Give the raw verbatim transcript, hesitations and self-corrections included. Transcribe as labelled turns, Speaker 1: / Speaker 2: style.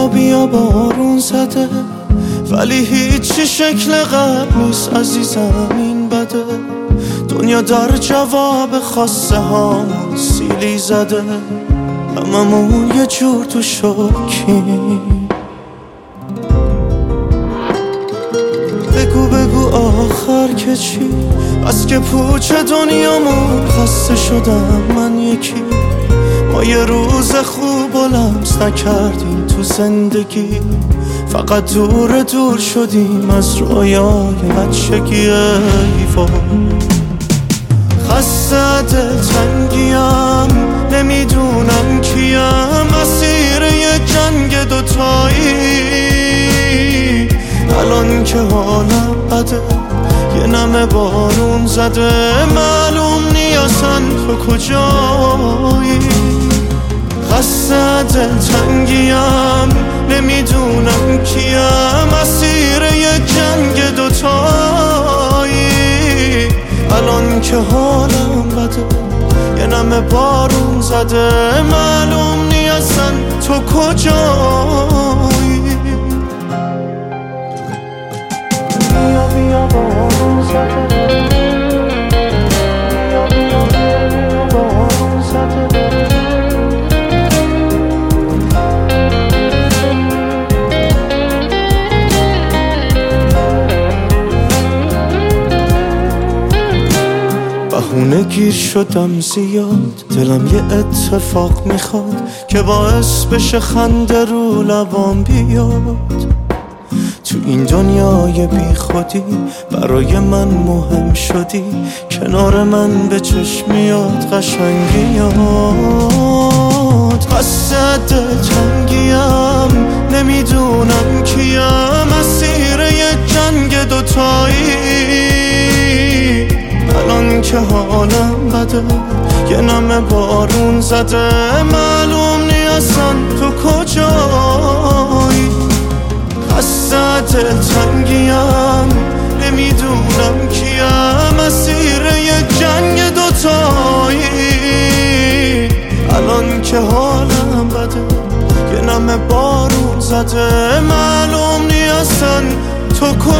Speaker 1: بیا بیا بارون زده، ولی هیچی شکل قبل نیست عزیزم، این بده. دنیا در جواب خواسته ها سیلی زده، هممون یه جور تو شوکیم. بگو بگو آخر که چی؟ از که پوچ دنیامون خسته شدم من یکی. ما یه روز خوب و لمس نکردیم تو زندگی، فقط دور دور شدیم از رویای بچگی. ای وای خسته دلتنگیم، نمیدونم کیم، مسیر یه جنگ دوتایی. الان که حالم بده، یه نمه بارون زده، معلوم نیستن تو کجایی. خسته دلتنگیم، نمیدونم کیم، مسیر یه جنگ دوتایی. الان که حالم بده، یه نمه بارون زده، معلوم نیستن تو کجایی. بیا بیا بارون زده، بیا بیا بیا بارون زده. بهونه گیر شدم زیاد، دلم یه اتفاق میخواد که باعث بشه خنده رو لبام بیاد. تو این دنیای بی خودی برای من مهم شدی، کنار من به چشم میاد قشنگیات. خسته دلتنگیم، نمیدونم کیم، مسیر یه جنگ دوتایی. الان که حالم بده، یه نمه بارون زده، معلوم نیستن تو کجایی. خسته دلتنگیم، نمیدونم کیم، مسیر یه جنگ دوتایی. الان که حالم بده، یه نمه بارون زده، معلوم نیستن تو کجایی.